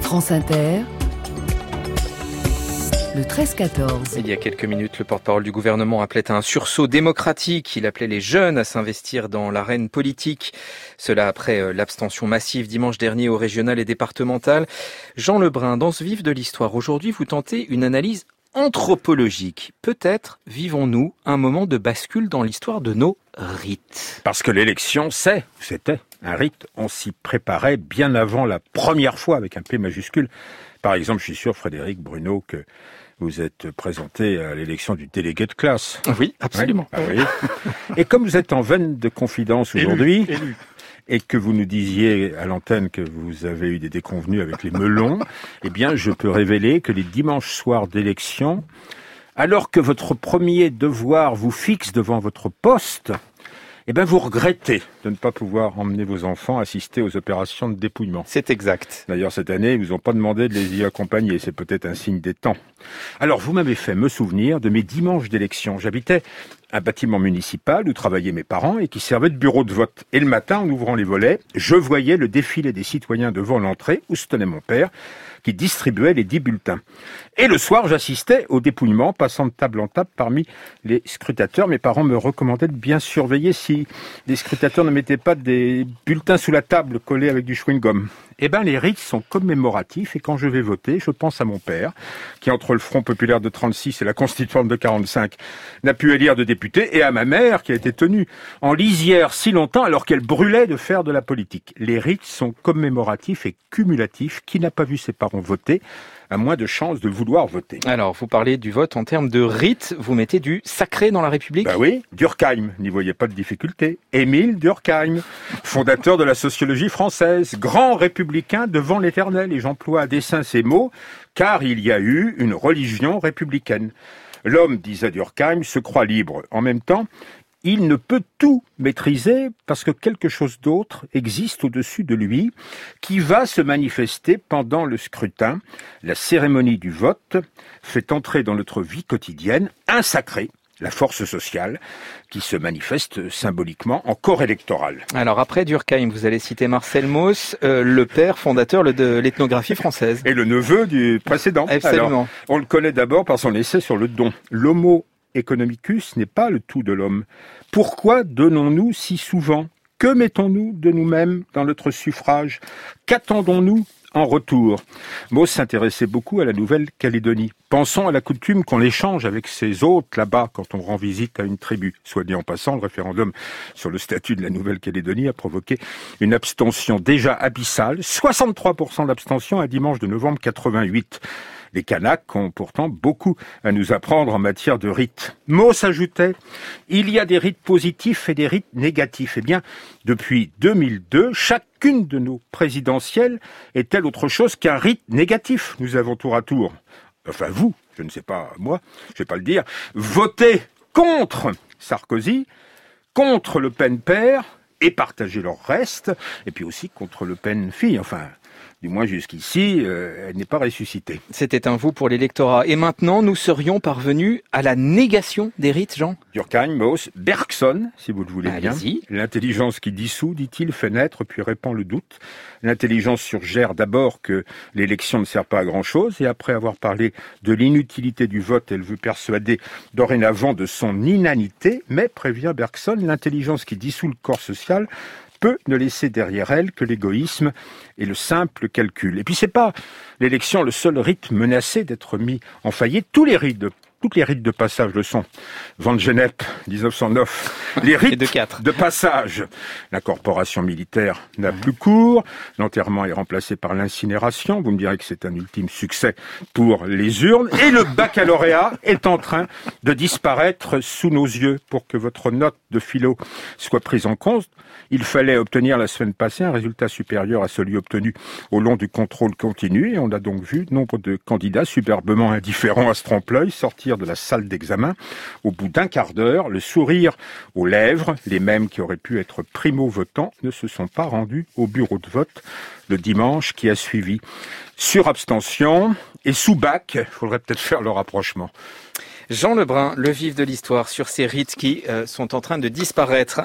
France Inter, le 13-14. Il y a quelques minutes, le porte-parole du gouvernement appelait à un sursaut démocratique. Il appelait les jeunes à s'investir dans l'arène politique. Cela après l'abstention massive dimanche dernier au régional et départemental. Jean Lebrun, dans ce vif de l'histoire, aujourd'hui vous tentez une analyse anthropologique. Peut-être vivons-nous un moment de bascule dans l'histoire de nos rites. Parce que l'élection, c'était un rite. On s'y préparait bien avant la première fois avec un P majuscule. Par exemple, je suis sûr, Frédéric Bruno, que vous êtes présenté à l'élection du délégué de classe. Oui, absolument. Ouais, et comme vous êtes en veine de confidence aujourd'hui, et que vous nous disiez à l'antenne que vous avez eu des déconvenues avec les melons, eh bien, je peux révéler que les dimanches soirs d'élection, alors que votre premier devoir vous fixe devant votre poste, eh bien, vous regrettez de ne pas pouvoir emmener vos enfants assister aux opérations de dépouillement. C'est exact. D'ailleurs, cette année, ils vous ont pas demandé de les y accompagner. C'est peut-être un signe des temps. Alors, vous m'avez fait me souvenir de mes dimanches d'élection. J'habitais un bâtiment municipal où travaillaient mes parents et qui servait de bureau de vote. Et le matin, en ouvrant les volets, je voyais le défilé des citoyens devant l'entrée où se tenait mon père, qui distribuait les 10 bulletins. Et le soir, j'assistais au dépouillement, passant de table en table parmi les scrutateurs. Mes parents me recommandaient de bien surveiller si les scrutateurs ne mettaient pas des bulletins sous la table collés avec du chewing-gum. Eh bien, les rites sont commémoratifs et quand je vais voter, je pense à mon père, qui entre le Front populaire de 36 et la Constituante de 45 n'a pu élire de député, et à ma mère, qui a été tenue en lisière si longtemps alors qu'elle brûlait de faire de la politique. Les rites sont commémoratifs et cumulatifs. Qui n'a pas vu ses parents voter a moins de chances de vouloir voter. Alors, vous parlez du vote en termes de rite. Vous mettez du sacré dans la République ? Ben oui, Durkheim, n'y voyez pas de difficulté. Émile Durkheim, fondateur de la sociologie française, grand républicain devant l'éternel. Et j'emploie à dessein ces mots, car il y a eu une religion républicaine. L'homme, disait Durkheim, se croit libre. En même temps, il ne peut tout maîtriser parce que quelque chose d'autre existe au-dessus de lui qui va se manifester pendant le scrutin. La cérémonie du vote fait entrer dans notre vie quotidienne un sacré, la force sociale, qui se manifeste symboliquement en corps électoral. Alors après Durkheim, vous allez citer Marcel Mauss, le père fondateur de l'ethnographie française. Et le neveu du précédent. Absolument. Alors, on le connaît d'abord par son essai sur le don. L'homo economicus n'est pas le tout de l'homme. Pourquoi donnons-nous si souvent ? Que mettons-nous de nous-mêmes dans notre suffrage ? Qu'attendons-nous en retour ? Mauss s'intéressait beaucoup à la Nouvelle-Calédonie. Pensons à la coutume qu'on échange avec ses hôtes là-bas quand on rend visite à une tribu. Soit dit en passant, le référendum sur le statut de la Nouvelle-Calédonie a provoqué une abstention déjà abyssale. 63% d'abstention un dimanche de novembre 88. Les Kanaks ont pourtant beaucoup à nous apprendre en matière de rites. Mauss ajoutait, il y a des rites positifs et des rites négatifs. Eh bien, depuis 2002, chacune de nos présidentielles est-elle autre chose qu'un rite négatif ? Nous avons tour à tour, enfin vous, je ne sais pas moi, je vais pas le dire, voté contre Sarkozy, contre Le Pen père et partager leur reste, et puis aussi contre Le Pen fille, enfin... Du moins jusqu'ici, elle n'est pas ressuscitée. C'était un vous pour l'électorat. Et maintenant, nous serions parvenus à la négation des rites, Jean ? Durkheim, Mauss, Bergson, si vous le voulez bien. Allez-y. L'intelligence qui dissout, dit-il, fait naître puis répand le doute. L'intelligence suggère d'abord que l'élection ne sert pas à grand-chose et après avoir parlé de l'inutilité du vote, elle veut persuader dorénavant de son inanité, mais prévient Bergson, l'intelligence qui dissout le corps social peut ne laisser derrière elle que l'égoïsme et le simple calcul. Et puis c'est pas l'élection le seul rite menacé d'être mis en faillite. Toutes les rites de passage le sont. Van Gennep, 1909. Les rites de passage. L'incorporation militaire n'a plus cours. L'enterrement est remplacé par l'incinération. Vous me direz que c'est un ultime succès pour les urnes. Et le baccalauréat est en train de disparaître sous nos yeux. Pour que votre note de philo soit prise en compte, il fallait obtenir la semaine passée un résultat supérieur à celui obtenu au long du contrôle continu. Et on a donc vu nombre de candidats superbement indifférents à ce trompe-l'œil sortir de la salle d'examen au bout d'un quart d'heure, le sourire aux lèvres. Les mêmes qui auraient pu être primo-votants ne se sont pas rendus au bureau de vote le dimanche qui a suivi. Sur abstention et sous bac, il faudrait peut-être faire le rapprochement. Jean Lebrun, le vif de l'histoire sur ces rites qui sont en train de disparaître.